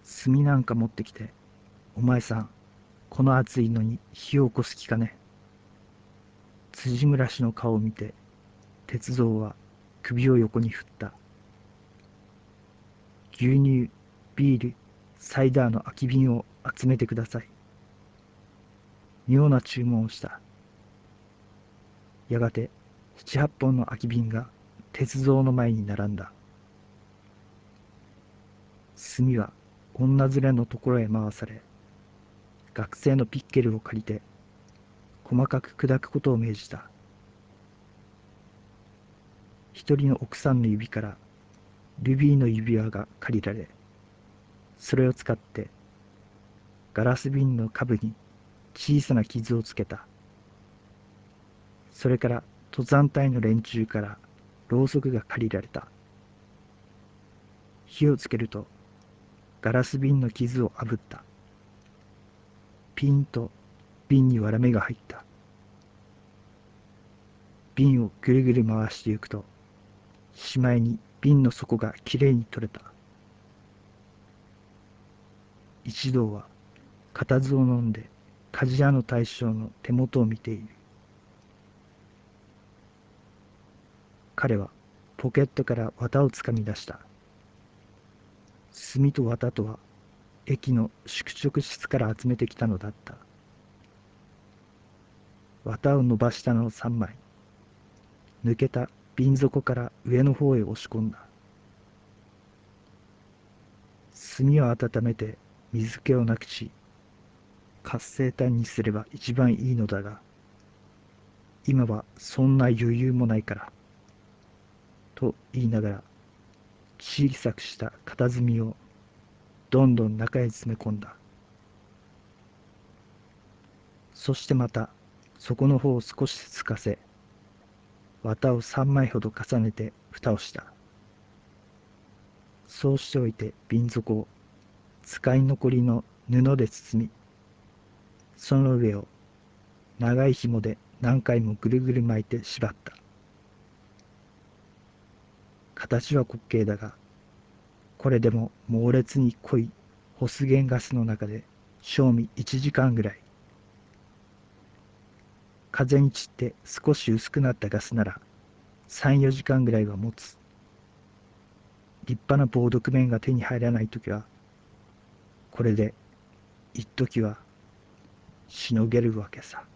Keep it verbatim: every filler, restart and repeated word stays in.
炭なんか持ってきて、お前さん、この暑いのに火を起こす気かね。辻村氏の顔を見て、鉄三は首を横に振った。牛乳、ビール、サイダーの空き瓶を集めてください。妙な注文をした。やがて、七八本の空き瓶が鉄三の前に並んだ。炭は女連れのところへ回され、学生のピッケルを借りて、細かく砕くことを命じた。一人の奥さんの指からルビーの指輪が借りられ、それを使ってガラス瓶の下部に小さな傷をつけた。それから登山隊の連中からろうそくが借りられた。火をつけるとガラス瓶の傷をあぶった。ピンと瓶に割れ目が入った。瓶をぐるぐる回してゆくと、しまいに瓶の底がきれいに取れた。一同は固唾を飲んで鍛冶屋の大将の手元を見ている。彼はポケットから綿をつかみ出した。炭と綿とは駅の宿直室から集めてきたのだった。綿を伸ばしたのを三枚、抜けた瓶底から上の方へ押し込んだ。炭を温めて水気をなくし、活性炭にすれば一番いいのだが、今はそんな余裕もないから、と言いながら、小さくした片炭をどんどん中へ詰め込んだ。そしてまた底の方を少しすかせ、綿を三枚ほど重ねて蓋をした。そうしておいて瓶底を使い残りの布で包み、その上を長い紐で何回もぐるぐる巻いて縛った。形は滑稽だが、これでも猛烈に濃いホスゲンガスの中で賞味いちじかんぐらい。風に散って少し薄くなったガスならさん、よじかんぐらいは持つ。立派な防毒面が手に入らないときは、これで一時はしのげるわけさ。